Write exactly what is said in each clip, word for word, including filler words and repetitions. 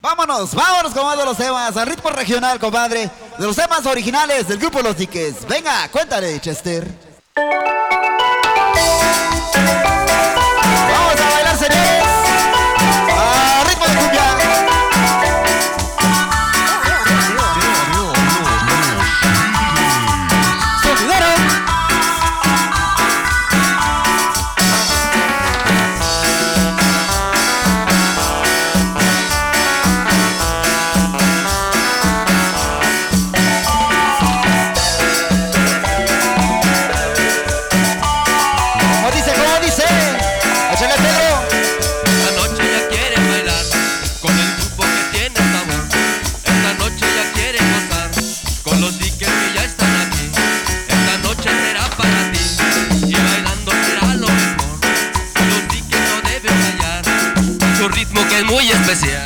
Vámonos, vámonos con más de los temas, al ritmo regional, compadre, de los temas originales del grupo Los Diques. Venga, cuéntale, Chester. Vamos a bailar, señores, a ritmo de cumbia. Que es muy especial.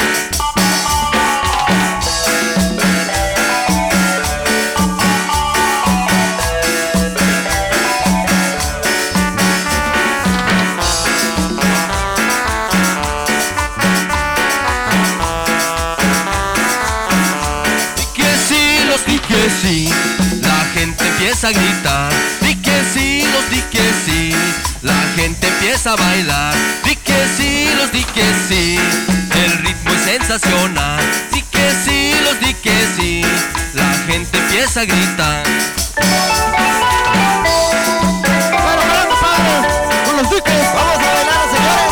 Di que sí, los di que sí, la gente empieza a gritar. Di que sí, los di que sí, la gente empieza a bailar. Di que sí, los di que sí, el ritmo es sensacional. Di que sí, los di que sí, la gente empieza a gritar. Bueno, parando, padre, con los Diques, vamos a bailar, señores.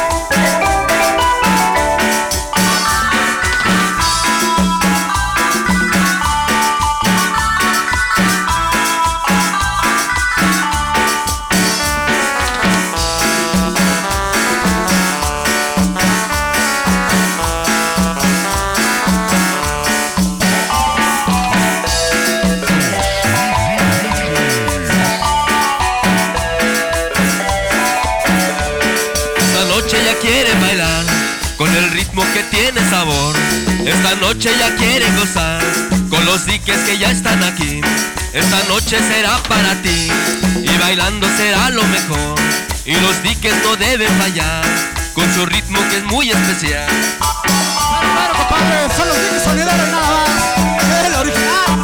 Quiere bailar con el ritmo que tiene sabor. Esta noche ya quieren gozar con los diques que ya están aquí. Esta noche será para ti y bailando será lo mejor. Y los diques no deben fallar con su ritmo que es muy especial. Claro, claro, compadre, son los Diques solidarios nada más, el original.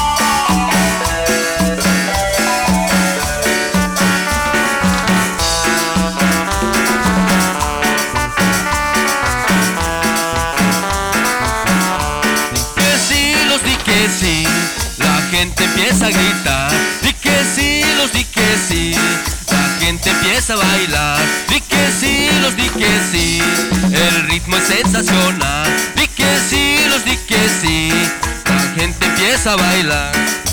Que sí, la gente empieza a gritar. Di que sí, los di que sí, la gente empieza a bailar. Di que sí, los di que sí, el ritmo es sensacional. Di que sí, los di que sí, la gente empieza a bailar.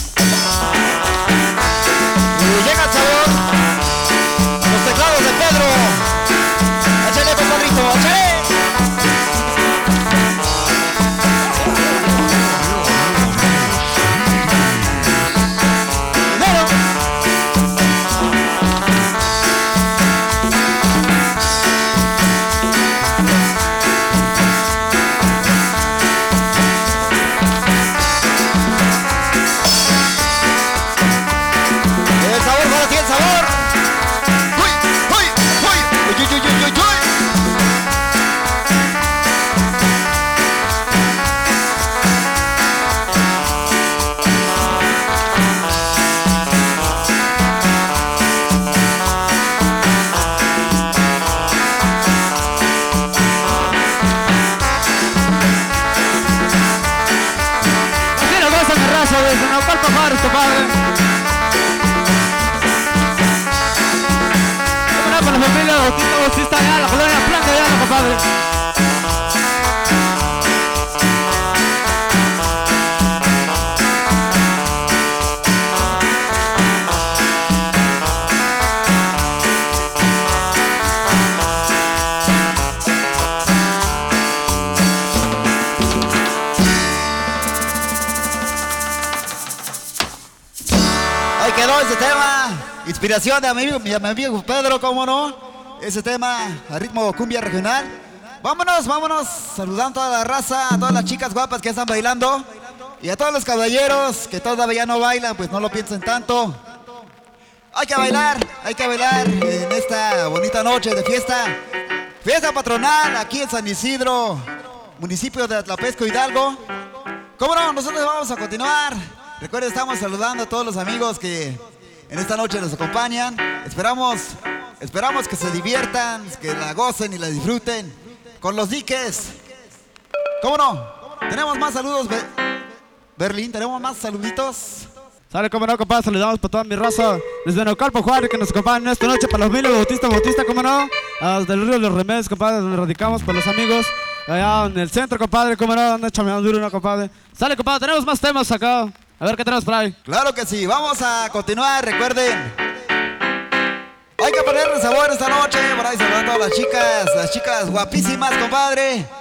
Y llega el sabor, los teclados de Pedro. Échale, compadrito, échale. Desde Naucalpan, Juárez, compadre. Para la familia Bautista Bautista allá, la colonia Blanca allá, compadre. Ahí quedó ese tema, inspiración de mi amigo, mi amigo Pedro, cómo no, ese tema a ritmo cumbia regional. Vámonos, vámonos, saludando a toda la raza, a todas las chicas guapas que están bailando y a todos los caballeros que todavía no bailan, pues no lo piensen tanto. Hay que bailar, hay que bailar en esta bonita noche de fiesta, fiesta patronal aquí en San Isidro, municipio de Atlapesco, Hidalgo. ¿Cómo no? Nosotros vamos a continuar. Recuerden, estamos saludando a todos los amigos que en esta noche nos acompañan. Esperamos, esperamos que se diviertan, que la gocen y la disfruten con los diques. ¿Cómo no? Tenemos más saludos, Be Berlín, tenemos más saluditos. Sale, como no, compadre, saludamos para toda mi raza desde Naucalpan, Juárez, que nos acompañan esta noche, para los miles Bautista, Bautista, como no, desde el río de los Remedios, compadre, donde radicamos, para los amigos allá en el centro, compadre, como no, donde chameando duro, no, compadre. Sale, compadre, tenemos más temas acá, a ver qué tenemos por ahí. Claro que sí, vamos a continuar, recuerden. Hay que ponerle sabor esta noche, por ahí saludando a todas las chicas, las chicas guapísimas, compadre.